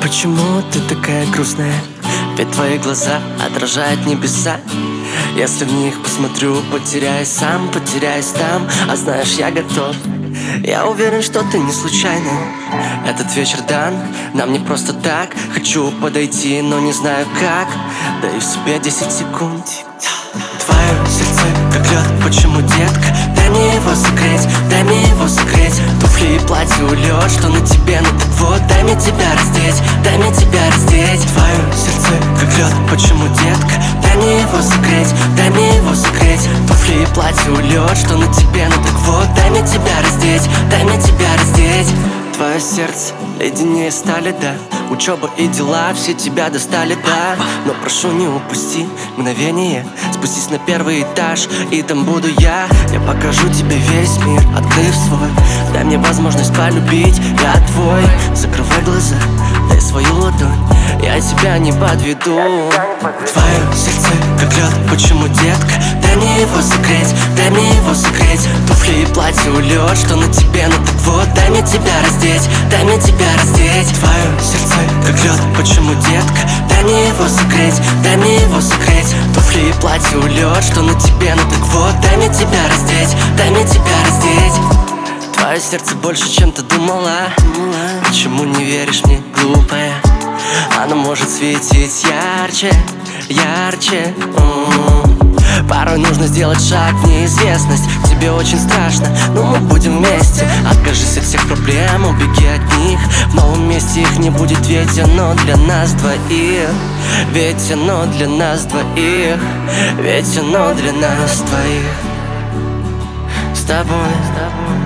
Почему ты такая грустная? Ведь твои глаза отражают небеса. Если в них посмотрю, потеряюсь сам, потеряюсь там. А знаешь, я готов. Я уверен, что ты не случайно. Этот вечер дан нам не просто так. Хочу подойти, но не знаю как. Даю себе 10 секунд. Твое сердце как лед, почему, детка? Дай мне его согреть, дай мне его согреть. Туфли и платье улет, что на тебе, ну так вот. Дай мне тебя раздеть, дай мне тебя раздеть. Твое сердце как лед, почему, детка? Дай мне его согреть, дай мне его согреть. Туфли и платье улет, что на тебе, ну так вот. Дай мне тебя раздеть, дай мне тебя раздеть. Твое сердце леденее стали, да. Учеба и дела все тебя достали, да. Но прошу, не упусти мгновение. Спустись на первый этаж, и там буду я. Я покажу тебе весь мир, открыв свой. Дай мне возможность полюбить, я твой. Закрывай глаза, дай свою ладонь, я тебя не подведу. Твое сердце как лед, почему, детка? Дай мне его согреть, дай мне его согреть. Туфли и платье улет, что на тебе, ну так вот. Дай мне тебя раздеть, дай мне тебя раздеть. Твое сердце как лед, почему, детка? Дай мне его согреть, дай мне его согреть. Туфли и платье улет, что на тебе, ну так вот. Дай мне тебя раздеть, дай мне тебя раздеть. Твое сердце больше, чем ты думала. Почему не веришь мне, глупая? Оно может светить ярче, ярче. Порой нужно сделать шаг в неизвестность. Тебе очень страшно, но мы будем вместе. Откажись от всех проблем, убеги от них. В новом месте их не будет, ведь оно для нас двоих. Ведь оно для нас двоих. Ведь оно для нас двоих. С тобой, с тобой.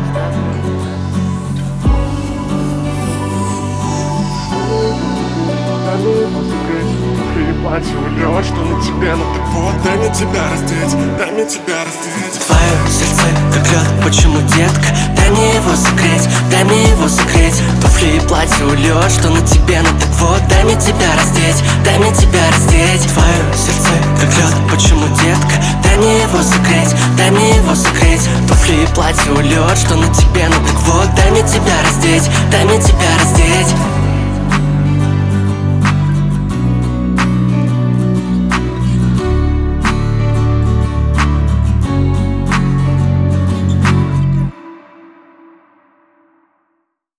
Платье улет, что на тебе, ну так вот. Дай мне тебя раздеть, дай мне тебя раздеть. Твое сердце как лед, почему, детка? Дай мне его согреть, дай мне его согреть. Туфли и платье улет, что на тебе, ну так вот. Дай мне тебя раздеть, дай мне тебя раздеть. Твое сердце как лед, почему, детка? Дай мне его согреть, дай мне его согреть. Туфли и платье улет, что на тебе, ну так вот. Дай мне тебя раздеть, дай мне тебя раздеть.